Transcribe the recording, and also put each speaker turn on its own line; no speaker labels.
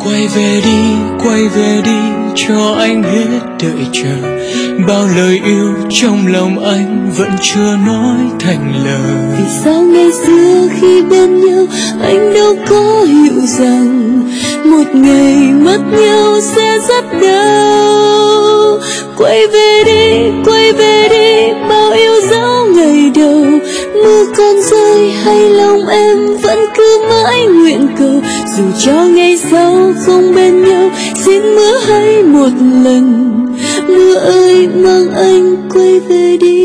quay về đi cho anh hết đợi chờ. Bao lời yêu trong lòng anh vẫn chưa nói thành lời.
Vì sao ngày xưa khi bên nhau anh đâu có hiểu rằng một ngày mất nhau sẽ rất đau. Quay về đi, bao yêu dấu ngày đầu. Mưa còn rơi hay lòng em vẫn cứ mãi nguyện cầu. Dù cho ngày sau không bên nhau, xin mưa hãy một lần. Mưa ơi mang anh quay về đi.